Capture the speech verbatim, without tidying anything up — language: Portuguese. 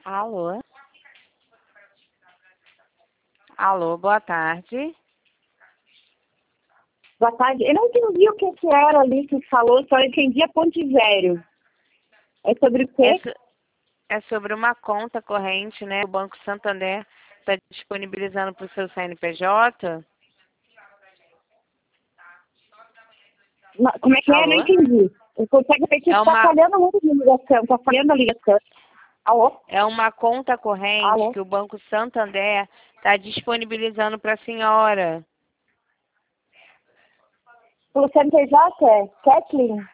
Alô? Alô, boa tarde. Boa tarde. Eu não entendi o que, que era ali que falou, só entendi a ponte zero. É sobre o quê? É, so- é sobre uma conta corrente, né? O Banco Santander está disponibilizando para o seu C N P J. Ma- Como é que é? Não Alô? entendi. Eu consegue repetir? É Está uma, falhando muito a ligação. Está falhando a ligação. Alô? é uma conta corrente Alô? que o Banco Santander está disponibilizando para a senhora. O C N P J é Kathleen?